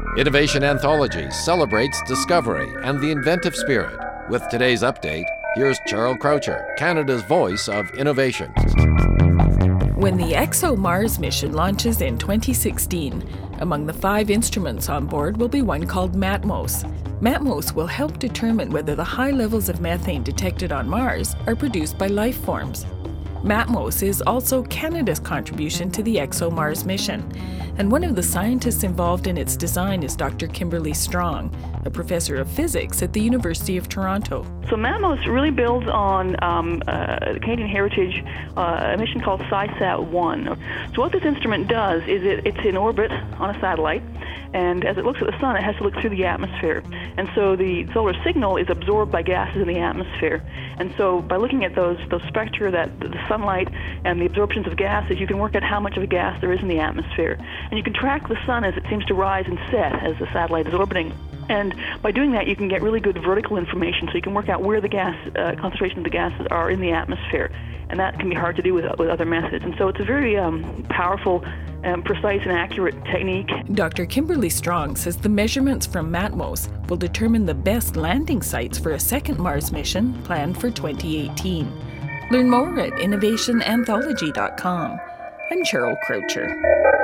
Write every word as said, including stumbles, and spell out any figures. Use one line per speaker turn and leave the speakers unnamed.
Innovation Anthology celebrates discovery and the inventive spirit. With today's update, here's Cheryl Croucher, Canada's voice of innovation.
When the ExoMars mission launches in twenty sixteen, among the five instruments on board will be one called MATMOS. MATMOS will help determine whether the high levels of methane detected on Mars are produced by life forms. MATMOS is also Canada's contribution to the ExoMars mission, and one of the scientists involved in its design is Doctor Kimberly Strong, a professor of physics at the University of Toronto.
So MATMOS really builds on um, uh, Canadian Heritage, uh, a mission called SciSat one. So what this instrument does is it, it's in orbit on a satellite, and as it looks at the sun, it has to look through the atmosphere. And so the solar signal is absorbed by gases in the atmosphere. And so by looking at those those spectra, that the sunlight and the absorptions of gases, you can work out how much of a gas there is in the atmosphere. And you can track the sun as it seems to rise and set as the satellite is orbiting. And by doing that, you can get really good vertical information, so you can work out where the gas uh, concentration of the gases are in the atmosphere. And that can be hard to do with, with other methods. And so it's a very um, powerful, um, precise, and accurate technique.
Doctor Kimberly Strong says the measurements from MATMOS will determine the best landing sites for a second Mars mission planned for twenty eighteen. Learn more at innovation anthology dot com. I'm Cheryl Croucher.